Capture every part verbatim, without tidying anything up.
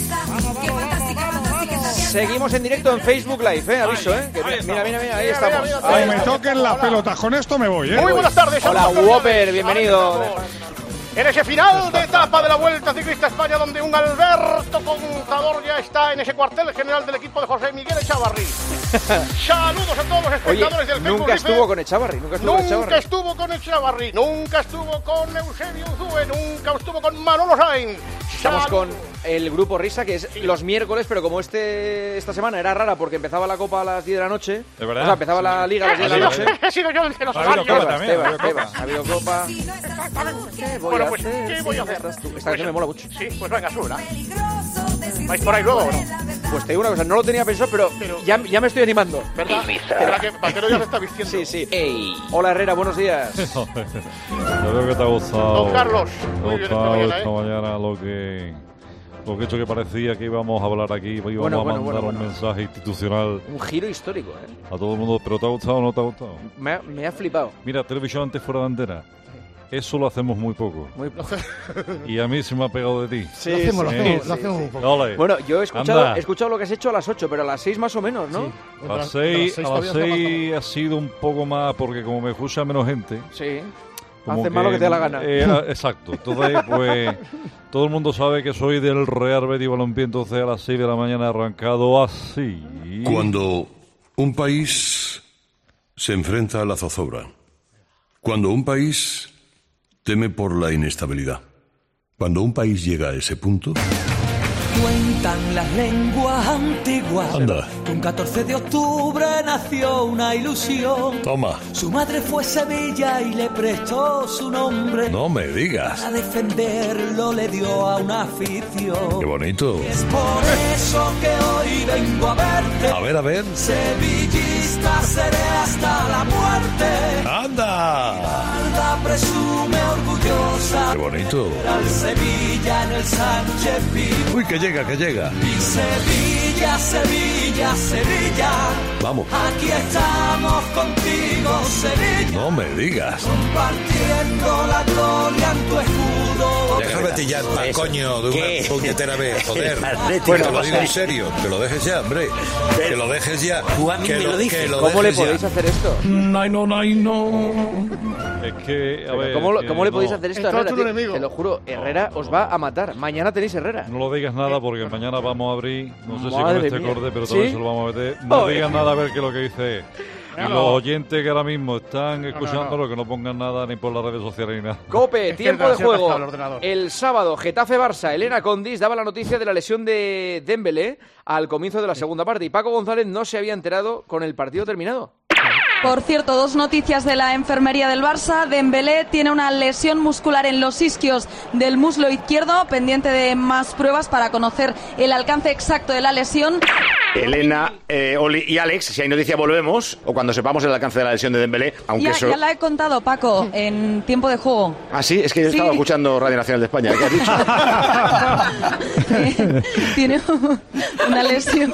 Seguimos en directo en Facebook Live, eh, aviso, eh. Que mira, mira, mira, ahí estamos. Ahí me toquen las pelotas, con esto me voy, eh. Muy buenas tardes. Hola, Whopper, bienvenido. En ese final de etapa de la Vuelta Ciclista España, donde un Alberto Contador ya está en ese cuartel general del equipo de José Miguel Echavarri. Saludos a todos los espectadores Oye, del Facebook. Nunca estuvo con Echavarri, nunca estuvo Nunca con Echavarri. estuvo con Echavarri, nunca estuvo con Eusebio Unzúe, nunca estuvo con Manolo Sainz. Estamos con el grupo Risa, que es sí. los miércoles, pero como este esta semana era rara porque empezaba la Copa a las diez de la noche. ¿De verdad? O sea, empezaba sí. la Liga a las diez de la noche. He sido yo el que los ha habido Copa también. Ha habido Copa. Ha habido Copa. ¿Qué voy bueno, a pues, hacer? ¿Qué voy a hacer? Esta pues, canción me mola mucho. Sí, pues venga, súbela. ¿Vais por ahí luego o no? Pues te digo una cosa, no lo tenía pensado, pero, pero ya, ya me estoy animando. ¿Verdad? ¿Verdad que Vaquero ya se está vistiendo? Sí, sí. Ey. Hola, Herrera, buenos días. Yo creo que te ha gustado. Don Carlos. Muy bien esta mañana, esta mañana lo que... Lo que he hecho que parecía que íbamos a hablar aquí, íbamos bueno, a mandar bueno, bueno, un bueno. mensaje institucional. Un giro histórico, ¿eh? A todo el mundo, pero ¿te ha gustado o no te ha gustado? Me ha, me ha flipado. Mira, televisión antes fuera de antena. Eso lo hacemos muy poco. Muy poco. Y a mí se me ha pegado de ti. Sí, lo hacemos, sí, lo hacemos, sí, lo hacemos sí, un poco. Dale. Bueno, yo he escuchado, he escuchado lo que has hecho a las ocho, pero a las seis más o menos, ¿no? Sí. A las seis, a las seis ha sido un poco más, porque como me escucha menos gente... Sí. Hace malo que te da la gana. Eh, exacto. Entonces, pues, todo el mundo sabe que soy del Real Betis Balompié, entonces a las seis de la mañana he arrancado así. Cuando un país se enfrenta a la zozobra, cuando un país teme por la inestabilidad, cuando un país llega a ese punto... Cuentan las lenguas antiguas. Anda. Que un catorce de octubre nació una ilusión. Toma. Su madre fue Sevilla y le prestó su nombre. No me digas. Para defenderlo le dio a una afición. Qué bonito. Es por eso que hoy vengo a verte. A ver, a ver. Sevillista seré hasta la muerte. ¡Anda! Guarda presume orgullosa. Qué bonito. Al Sevilla en el Sánchez Pizjuán. Uy, que llega, que llega. Y Sevilla, Sevilla, Sevilla. Vamos. Aquí estamos contigo, Sevilla. No me digas. Compartiendo la gloria en tu escudo. Déjame tillar pa' coño de una puñetera vez, joder. Bueno, te lo digo en serio, que lo dejes ya, hombre. Que lo dejes ya. Tú a mí que me lo, lo dices. lo ¿Cómo le dejes podéis ya. hacer esto? No, no, no, no. Es que, a ver... ¿Cómo, lo, que ¿cómo le no, podéis hacer esto a Es todo Herrera? tu Tío? enemigo. Te lo juro, Herrera os va a matar. Mañana tenéis Herrera. No lo digas nada porque mañana vamos a abrir, no sé si Madre con este mía. corte, pero ¿Sí? también se lo vamos a meter. No Oye. digas nada a ver qué es lo que dice. Y No, los no. oyentes que ahora mismo están escuchándolo, no, no. que no pongan nada ni por las redes sociales ni nada. Cope, Es que tiempo el de trasero juego. está al ordenador. El sábado, Getafe-Barça. Elena Condis daba la noticia de la lesión de Dembélé al comienzo de la segunda parte. Y Paco González no se había enterado con el partido terminado. Por cierto, dos noticias de la enfermería del Barça. Dembélé tiene una lesión muscular en los isquios del muslo izquierdo, pendiente de más pruebas para conocer el alcance exacto de la lesión. Elena, eh, Oli y Alex, si hay noticia volvemos, o cuando sepamos el alcance de la lesión de Dembélé, aunque Ya, eso... ya la he contado, Paco, en tiempo de juego. Ah, sí, es que yo Sí. estaba escuchando Radio Nacional de España, ¿qué has dicho? Tiene una lesión.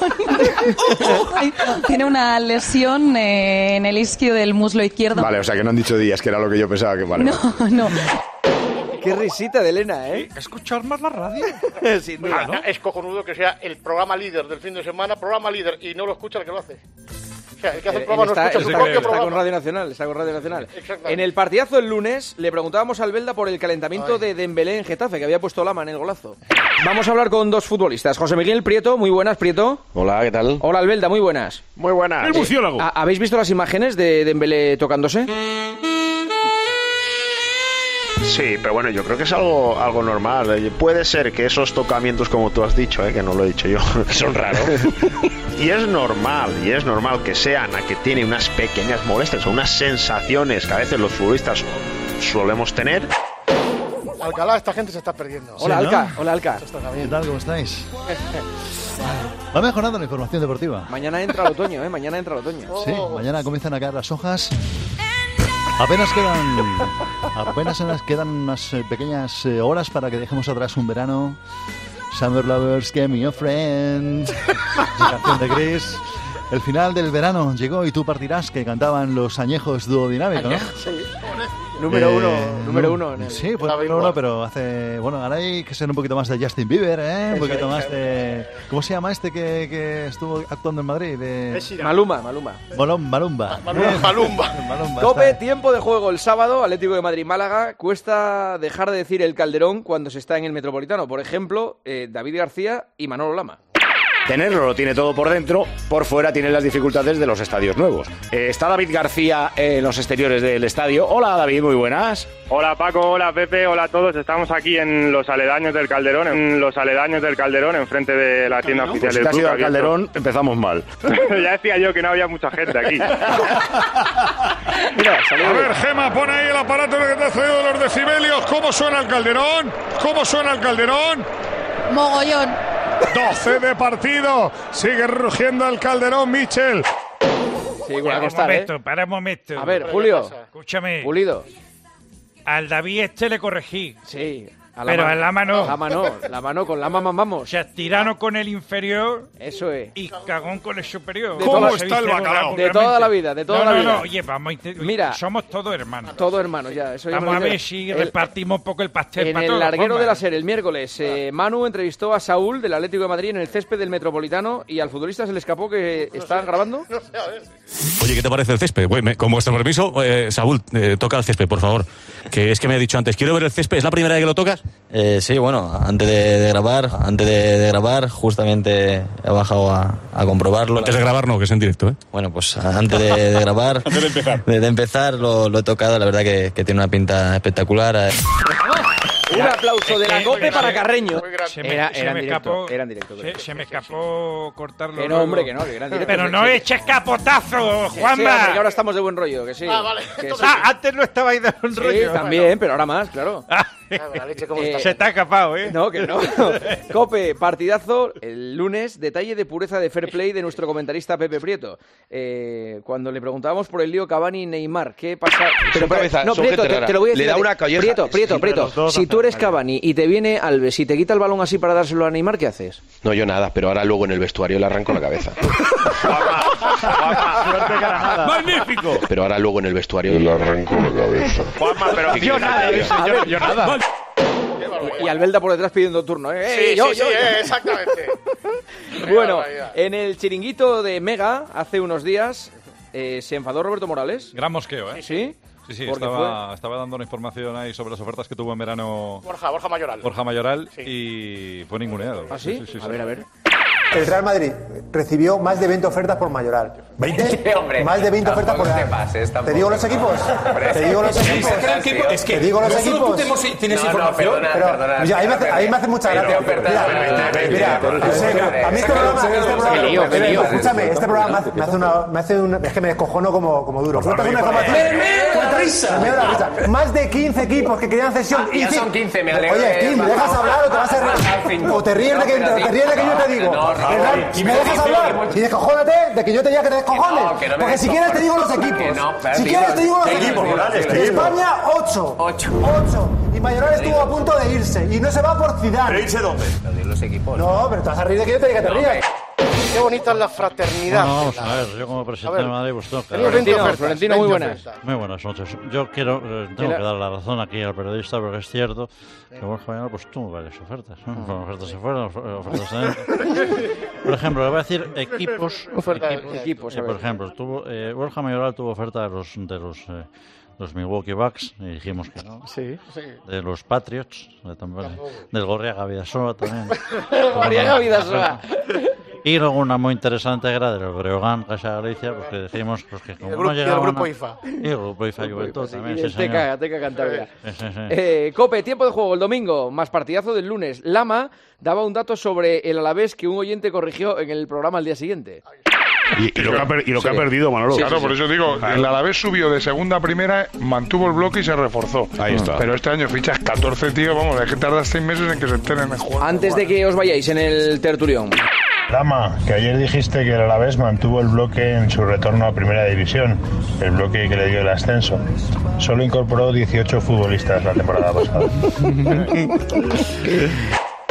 Tiene una lesión eh, en el isquio del muslo izquierdo. Vale, o sea que no han dicho días, que era lo que yo pensaba que vale. No, no. Qué risita de Elena, ¿eh? ¿Escuchar más la radio? Sin Ah, duda. no, es cojonudo que sea el programa líder del fin de semana, programa líder, y no lo escucha el que lo hace. O sea, el que hace el Él programa no está, escucha él su está- propio está con programa. Radio Nacional, está con Radio Nacional. Exactamente. En el partidazo el lunes le preguntábamos al Belda por el calentamiento Ay. de Dembélé en Getafe, que había puesto Lama en el golazo. Vamos a hablar con dos futbolistas. José Miguel Prieto, muy buenas, Prieto. Hola, ¿qué tal? Hola, Albelda, muy buenas. Muy buenas. El murciélago. ¿Ha- ¿Habéis visto las imágenes de Dembélé tocándose? Sí, pero bueno, yo creo que es algo, algo normal. Eh, Puede ser que esos tocamientos, como tú has dicho, eh, que no lo he dicho yo, son raros. Y es normal, y es normal que sean a que tiene unas pequeñas molestias o unas sensaciones que a veces los futbolistas solemos tener. Alcalá, esta gente se está perdiendo. Hola, Sí, ¿no? Alca. Hola, Alca. ¿Qué tal? ¿Cómo estáis? Va mejorando la información deportiva. Mañana entra el otoño, ¿eh? Mañana entra el otoño. Sí, mañana comienzan a caer las hojas. Apenas quedan apenas nos quedan unas eh, pequeñas eh, horas para que dejemos atrás un verano. Summer Lovers, Give Me a Friend. La canción de Chris. El final del verano llegó y tú partirás, que cantaban los añejos Duodinámico, ¿no? Sí. Número Eh, uno, número nu- uno. En el... Sí, pues número uno, pero hace... Bueno, ahora hay que ser un poquito más de Justin Bieber, ¿eh? Un Eso poquito es, más eso de... ¿Cómo se llama este que, que estuvo actuando en Madrid? De... Es Ira. Maluma, Maluma. Malum- Malumba. Malumba. Malumba. Malumba, Cope, está. tiempo de juego el sábado, Atlético de Madrid-Málaga. Cuesta dejar de decir el Calderón cuando se está en el Metropolitano. Por ejemplo, eh, David García y Manolo Lama. Tenerlo lo tiene todo por dentro, por fuera tiene las dificultades de los estadios nuevos. Eh, está David García en los exteriores del estadio. Hola David, muy buenas. Hola Paco, hola Pepe, hola a todos. Estamos aquí en los aledaños del Calderón, en los aledaños del Calderón, enfrente de la tienda oficial Pues si del te has club. ido al abierto. Calderón, empezamos mal. Ya decía yo que no había mucha gente aquí. Mira, salió A bien. ver, Gema, pon ahí el aparato que te ha traído de los decibelios. ¿Cómo suena el Calderón? ¿Cómo suena el Calderón? Mogollón. doce de partido. Sigue rugiendo el Calderón, Michel. Sí, con Para la un costar, ¿eh? momento, para un momento. A ver, Julio, Escúchame. Pulido. Al David este le corregí. Sí. A Pero a Lama no. Lama no, Lama no, con Lama O vamos. sea, tirano con el inferior Eso es. y cagón con el superior. De ¿Cómo Se está el dice bacalao? De toda la vida, de toda no, la no, vida. No, oye, vamos a intent- Mira. somos todos hermanos. Todo hermano, ya. Eso ya me Vamos lo a dice- ver si el- repartimos un poco el pastel En para el todos. larguero Juanma. de la SER, el miércoles, eh, Manu entrevistó a Saúl del Atlético de Madrid en el césped del Metropolitano y al futbolista se le escapó que está grabando. Oye, ¿qué te parece el césped? Bueno, con vuestro permiso, eh, Saúl, eh, toca el césped, por favor. Que es que me ha dicho antes, quiero ver el césped, ¿es la primera vez que lo tocas? Eh, sí, bueno, antes de, de grabar, antes de, de grabar, justamente he bajado a, a comprobarlo. Antes de grabar no, que es en directo, ¿eh? Bueno, pues antes de, de grabar, Antes de empezar. de, de empezar lo, lo he tocado, la verdad que, que tiene una pinta espectacular. eh. Un aplauso de la Es que- COPE para se- Carreño. Se me, Era, se era en me directo, escapó, era en directo. se, se me escapó cortarlo. Que no, luego. hombre, que no, que era en directo. Pero Sí, no sí. eches capotazo, Que sí, Juanma. hombre, que ahora estamos de buen rollo, que sí. Ah, vale. Que sí. Ah, antes no estabais de un Sí, rollo. también, pero ahora más, claro. Ah, La leche, ¿cómo Eh, está? se te ha escapado, ¿eh? No, que no. Cope, partidazo el lunes, detalle de pureza de fair play de nuestro comentarista Pepe Prieto. Eh, cuando le preguntábamos por el lío Cavani y Neymar, ¿qué pasa? Pero, cabeza, no, son Prieto, gente te, rara. te lo voy a decir. Le da a ti. una colleja. Prieto, Prieto, Entre Prieto. los dos Si tú eres Cavani y te viene Alves y te quita el balón así para dárselo a Neymar, ¿qué haces? No, yo nada, pero ahora luego en el vestuario le arranco la cabeza. ¡Magnífico! Pero ahora luego en el vestuario le arranco la cabeza. Juanma, pero Yo nada, A ver, Yo nada. y Albelda por detrás pidiendo turno, ¿eh? Sí, Eh, yo, sí, yo, sí, yo. eh, exactamente. Bueno, barbaridad. en el chiringuito de Mega, hace unos días, eh, se enfadó Roberto Morales. Gran mosqueo, ¿eh? ¿Sí? Sí, sí, Porque estaba, estaba dando una información ahí sobre las ofertas que tuvo en verano Borja, Borja Mayoral. Borja Mayoral Sí. y fue ninguneado. ¿Ah, sí? A ver, a ver. El Real Madrid recibió más de veinte ofertas por Mayoral. ¿veinte? Hombre, Más de veinte ofertas por tampoco Real. te pases, ¿Te tampoco digo te los pases. equipos? Hombre, Te digo los sí, equipos. sí, sí, es que Te digo los no solo equipos. tú tenemos- tienes No, no, información. perdona, Pero, perdona, mira, ahí me hace, ahí me hace mucha pero gracia. te ofertas, Mira, vete, vete, mira, vete, en serio, vete, a mí este vete, programa, vete, este vete, programa, qué lío, qué lío. escúchame, este programa me hace- me hace una, me hace un, es que me descojono como, como duro. Sueltas una información. Me meo la risa. Me meo la risa. Más de quince equipos que querían cesión. Ah, ya Y sí- son quince, me alegro Oye, de- Kim, ¿me dejas hablar o te vas a Al fin. reír? O te ríes de que, No, pero o te di- ríes de que yo te no, digo. no, no, ¿Verdad? no, ¿Me no, dejas no, hablar? no, no, Y descojónate de que yo te diga que te descojones. no, que no me Porque si quieres te digo los descojono. equipos. Que no, pero Si digo- quieres te digo los ¿qué equipos. equipos, Morales? De España, ocho. Ocho. Ocho. Y Mayoral estuvo a punto de irse. Y no se va por Zidane. ¿Irse dónde? Los equipos. No, pero te vas a reír de que yo te diga que te rías. Qué bonita es la fraternidad. Bueno, vamos a ver, yo como presidente A ver, de Madrid, pues tengo que tenemos dar- veinte Florentino, ofertas, Florentino, muy veinte buenas. ofertas. Muy buenas noches. Yo quiero, eh, tengo Mira. que dar la razón aquí al periodista porque es cierto que Borja Mayoral pues tuvo varias ofertas. ¿no? Fueron ofertas se fueron, of- ofertas dentro. Por ejemplo, le voy a decir equipos. Ofertas, equipos, equipos, a eh, ver. por ejemplo, tuvo, eh, Borja Mayoral tuvo oferta de los, de los, eh, los Milwaukee Bucks y dijimos que no. Sí. De los Patriots, de también, del Gorriaga Vidasoa también. Gorriaga Vidasoa. Y luego una muy interesante era del Breogán, Casa Galicia, porque decimos pues, que como el grupo- no y el llegaban grupo a- I F A. Y el grupo I F A Juventud también, Y sí, el señor. Teca, Teca Cantabria. Sí, sí, sí. Eh, Cope, tiempo de juego el domingo, más partidazo del lunes. Lama daba un dato sobre el Alavés que un oyente corrigió en el programa al día siguiente. Y, y lo, que ha, per- y lo que ha Sí. perdido, Manolo. Claro, por eso digo, el Alavés subió de segunda a primera, mantuvo el bloque y se reforzó. Ahí está. Pero este año fichas catorce, tío, vamos, hay que tardar seis meses en que se enteren en juego. Antes de que os vayáis en el tertulión. Lama, que ayer dijiste que el Alavés mantuvo el bloque en su retorno a Primera División, el bloque que le dio el ascenso. Solo incorporó dieciocho futbolistas la temporada pasada. Ay,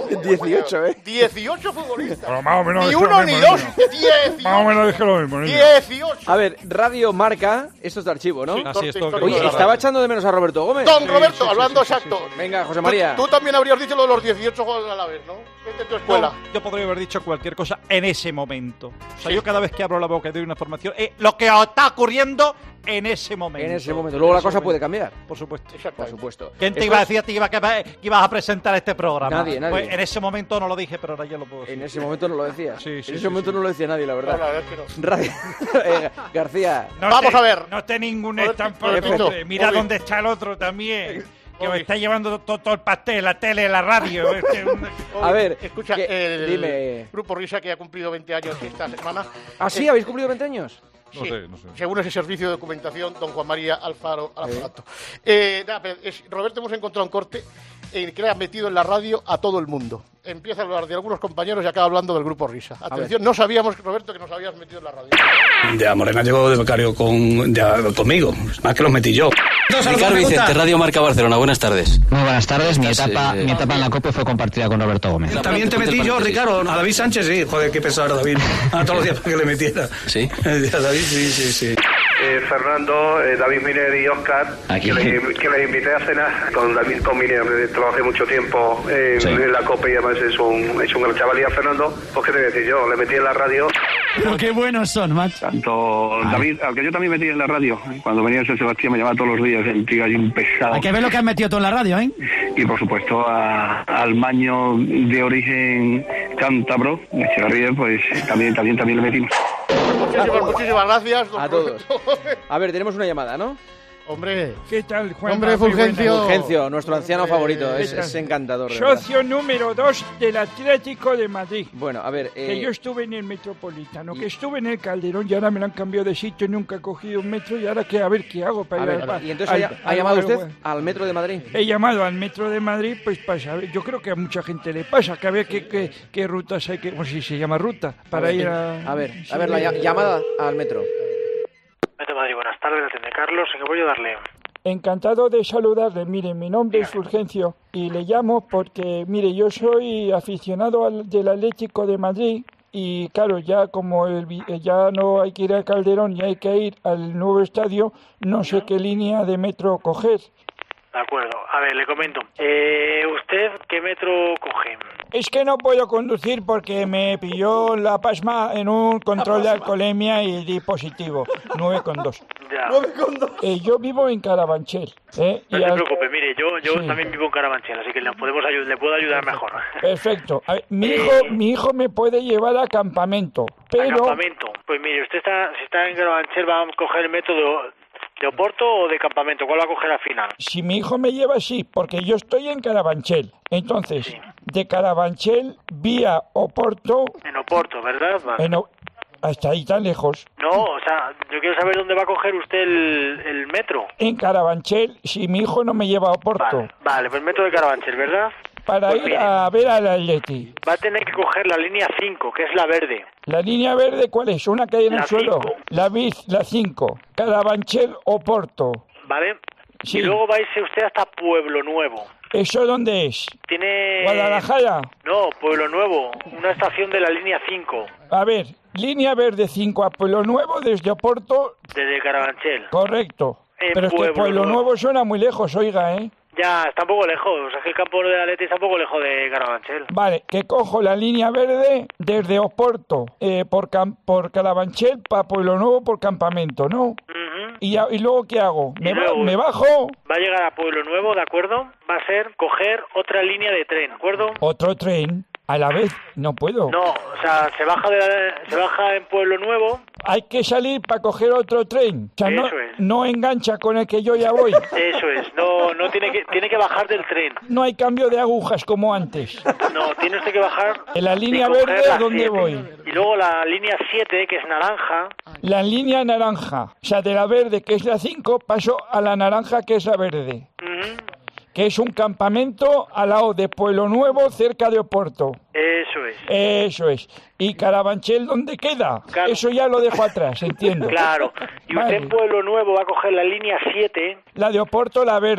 dieciocho, ¿eh? dieciocho futbolistas. Pero más o menos Ni dije lo uno ni mismo, dos, niño. dieciocho. Más o menos dije lo mismo, niño. dieciocho. A ver, Radio Marca, esto es de archivo, ¿no? Sí, Así es, todo. Oye, estaba echando de menos a Roberto Gómez. Don Roberto, sí, sí, hablando sí, sí, exacto. Sí, sí. Venga, José María. Tú, tú también habrías dicho lo de los dieciocho goles a la vez, ¿no? De tu escuela. No, yo podría haber dicho cualquier cosa en ese momento. O sea, sí. yo cada vez que abro la boca y doy una información, es lo que os está ocurriendo en ese momento. En ese momento. Luego la cosa momento. puede cambiar. Por supuesto. Por supuesto. ¿Quién te Esto iba a es... decir a ti que, iba, que ibas a presentar este programa? Nadie, nadie. Pues en ese momento no lo dije, pero ahora ya lo puedo decir. En ese momento no lo decía. Sí, sí, en ese sí, momento sí. no lo decía nadie, la verdad. No, la verdad es que no. Radio... eh, García. No Vamos te, a ver. No te ningún estampa. Mira Obi. dónde está el otro también. Que Obi. me está llevando todo, todo el pastel, la tele, la radio. Este, un... A ver, escucha, que, el dime. Grupo Risa, que ha cumplido veinte años esta semana. ¿Ah, sí? Eh, ¿Habéis cumplido veinte años? No sí, sé, no sé. Según ese servicio de documentación, don Juan María Alfaro Alfarato. Eh, nada, pero es, Roberto, hemos encontrado un corte en que le ha metido en la radio a todo el mundo. Empieza a hablar de algunos compañeros y acaba hablando del Grupo Risa. Atención, no sabíamos, Roberto, que nos habías metido en la radio. De Morena llegó de becario con, de, conmigo, más que los metí yo. Ricardo Vicente, Radio Marca Barcelona, buenas tardes. Muy buenas tardes, mi etapa, eh, mi etapa en la COPE fue compartida con Roberto Gómez. También te metí yo, Ricardo, a David Sánchez, sí, joder, qué pesado era David, a todos los días para que le metiera. ¿Sí? A David, sí, sí, sí. Eh, Fernando, eh, David Miner y Óscar, que les, que les invité a cenar con David, con Miner, trabajé mucho tiempo eh, sí. en la COPE y además es un, es un gran chaval. Y a Fernando, pues qué te voy a decir yo, le metí en la radio. Pero qué buenos son, macho. Tanto David, al que yo también metí en la radio, cuando venía el San Sebastián me llamaba todos los días, el tío allí un pesado. Hay que ver lo que has metido tú en la radio, ¿eh? Y por supuesto a, al maño de origen cántabro, Echeverría, pues también, también, también le metimos. Muchísimas, muchísimas gracias. A todos. A ver, tenemos una llamada, ¿no? Hombre, ¿qué tal, Juan? Hombre, Fulgencio. Fulgencio, nuestro anciano Hombre, favorito, es, es encantador. De Socio número dos del Atlético de Madrid. Bueno, a ver... Eh... Que yo estuve en el Metropolitano, y... que estuve en el Calderón y ahora me lo han cambiado de sitio, nunca he cogido un metro y ahora que a ver qué hago para a ir ver, al, ¿Y entonces al, ha, al, ha llamado al, usted al, al Metro de Madrid? He llamado al Metro de Madrid, pues para saber, yo creo que a mucha gente le pasa, que a ver qué, qué, qué rutas hay que... Pues si se llama ruta, para a ver, ir a... A ver, sí, a ver, la llamada al Metro. Metro de Madrid, buenas tardes, la atiende Carlos, ¿en qué voy a darle? Encantado de saludarle. Mire, mi nombre es Fulgencio y le llamo porque, mire, yo soy aficionado al, del Atlético de Madrid y, claro, ya como el, ya no hay que ir al Calderón y hay que ir al nuevo estadio, no sé qué línea de metro coger. De acuerdo. A ver, le comento. Eh, ¿Usted qué metro coge? Es que no puedo conducir porque me pilló la pasma en un control de alcoholemia y di positivo, nueve coma dos. Ya. Eh, yo vivo en Carabanchel. ¿eh? No y se al... preocupe, mire, yo, yo sí. también vivo en Carabanchel, así que le, podemos ayud- le puedo ayudar mejor. Perfecto. A ver, mi, hijo, eh... mi hijo me puede llevar a campamento, pero... ¿A campamento? Pues mire, usted está, si está en Carabanchel, va a coger el método... ¿De Oporto o de campamento? ¿Cuál va a coger al final? Si mi hijo me lleva, sí, porque yo estoy en Carabanchel. Entonces, sí. de Carabanchel vía Oporto... En Oporto, ¿verdad? Vale. En o... Hasta ahí tan lejos. No, o sea, yo quiero saber dónde va a coger usted el, el metro. En Carabanchel, si mi hijo no me lleva a Oporto. Vale, vale, pues el metro de Carabanchel, ¿verdad? Para pues ir bien. A ver al Atleti. Va a tener que coger la línea cinco, que es la verde. ¿La línea verde cuál es? ¿Una que hay en la el suelo? cinco. La bis, la cinco. Carabanchel, Oporto. Vale. Sí. Y luego va a irse usted hasta Pueblo Nuevo. ¿Eso dónde es? Tiene... ¿Guadalajara? No, Pueblo Nuevo, una estación de la línea cinco. A ver, línea verde cinco a Pueblo Nuevo desde Oporto. Desde Carabanchel. Correcto. En Pero es Pueblo que Pueblo Nuevo. Nuevo suena muy lejos, oiga, ¿eh? Ya, está un poco lejos. O sea, que el campo de Atleti está un poco lejos de Carabanchel. Vale, que cojo la línea verde desde Oporto eh, por, cam- por Carabanchel para Pueblo Nuevo por campamento, ¿no? Uh-huh. ¿Y, ya, ¿Y luego qué hago? Y ¿Me, luego, ba- ¿Me bajo? Va a llegar a Pueblo Nuevo, ¿de acuerdo? Va a ser coger otra línea de tren, ¿de acuerdo? ¿Otro tren? ¿A la vez? No puedo. No, o sea, se baja, de la- se baja en Pueblo Nuevo. Hay que salir para coger otro tren. O sea, no, Eso es. no engancha con el que yo ya voy. Eso es, no, no tiene que, tiene que bajar del tren. No hay cambio de agujas como antes. No, tiene usted que bajar. En la línea y coger verde, la ¿dónde siete. voy? Y luego la línea siete, que es naranja. La línea naranja. O sea, de la verde, que es la cinco, paso a la naranja, que es la verde. Uh-huh. Que es un campamento al lado de Pueblo Nuevo, cerca de Oporto. Eso es. Eso es. ¿Y Carabanchel dónde queda? Claro. Eso ya lo dejo atrás, entiendo. Claro. Y usted Vale. en Pueblo Nuevo va a coger la línea siete. La de Oporto, la verde.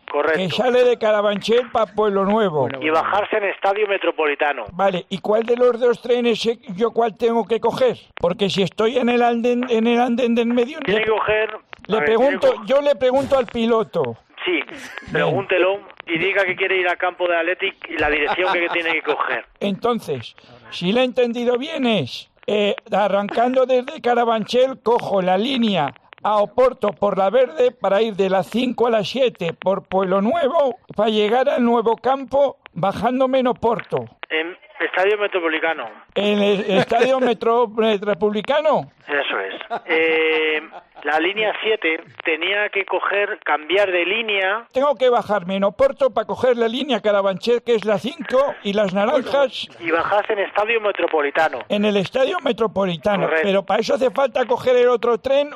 Correcto. Que sale de Carabanchel para Pueblo Nuevo. Y bajarse en Estadio Metropolitano. Vale, ¿y cuál de los dos trenes eh, yo cuál tengo que coger? Porque si estoy en el andén, en el andén del medio... Tiene que coger... Le a ver, pregunto, tiene que- yo le pregunto al piloto. Sí, pregúntelo y diga que quiere ir al campo de Athletic y la dirección que tiene que coger. Entonces, si le he entendido bien es, eh, arrancando desde Carabanchel, cojo la línea a Oporto por la Verde para ir de las cinco a las siete por Pueblo Nuevo para llegar al nuevo campo bajándome en Oporto. En Estadio Metropolitano. ¿En el Estadio Metro, Republicano? Eso es. Eh, la línea siete tenía que coger, cambiar de línea. Tengo que bajarme en Oporto para coger la línea Carabanchel, que es la cinco, y las naranjas Y bajarse en Estadio Metropolitano. en el Estadio Metropolitano. Correcto. Pero para eso hace falta coger el otro tren.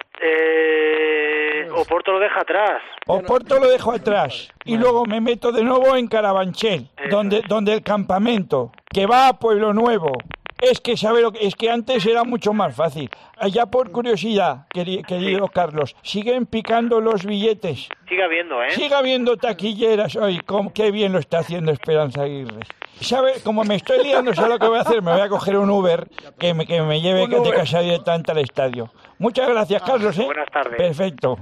Eh, Oporto lo deja atrás. Oporto lo dejo atrás y luego me meto de nuevo en Carabanchel, donde, donde el campamento, que va a Pueblo Nuevo. Es que sabe lo que es que antes era mucho más fácil. Allá por curiosidad, queri- querido Carlos, siguen picando los billetes. Siga viendo, ¿eh? Siga viendo taquilleras hoy, cómo- qué bien lo está haciendo Esperanza Aguirre. ¿Sabe? Como me estoy liando, ¿sabe lo que voy a hacer? Me voy a coger un Uber que me, que me lleve de casa directamente al estadio. Muchas gracias, Carlos, ¿eh? Buenas tardes. Perfecto.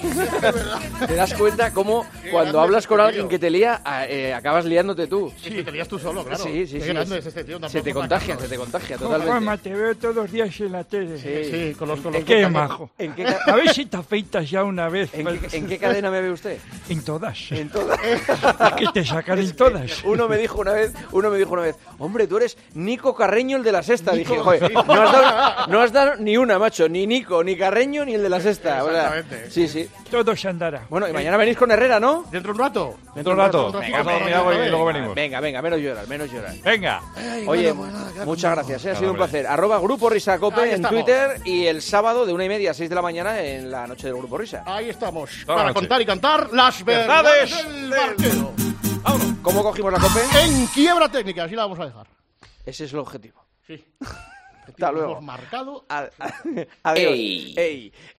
¿Te das cuenta cómo cuando hablas con alguien que te lía, a- eh, acabas liándote tú? Sí, te lías tú solo, claro. Sí, sí, Qué sí. grande es- es este tío. un se te aplauso contagia, para se te contagia Juanma, totalmente. te veo todos los días en la tele. Sí, Sí, con los, con los Qué compañeros. majo. ¿En qué, ca- A ver si te afeitas ya una vez. en qué- en qué cadena me ve usted? En todas. En todas. Es que te sacan en todas. Uno me dijo una vez, uno me dijo una vez, hombre, tú eres Nico Carreño, el de la Sexta. Nico, Dije, joder, sí. no has, dado, no has dado ni una, macho, ni Nico, ni Carreño, ni el de la Sexta. O sea, Exactamente. sí, sí. Todo se andará. Bueno, y mañana venís con Herrera, ¿no? Dentro de un rato. Dentro de un rato. Venga, Venga, venga, me hago y venga. luego venimos. Venga, venga, menos llorar, menos llorar. Venga. Oye, bueno, pues nada, queda muchas como- gracias, eh, ha Nada, sido un hombre. placer. Arroba Grupo Risa Cope Ahí en estamos. Twitter y el sábado de una y media a seis de la mañana en la noche del Grupo Risa. Ahí estamos. Toda la Para noche. contar y cantar las Verdades verdades del barquero. ¿Cómo cogimos la Cope? En quiebra técnica, así la vamos a dejar. Ese es el objetivo. Sí. Hasta luego. Hemos marcado. Ad- Adiós. Ey. Ey.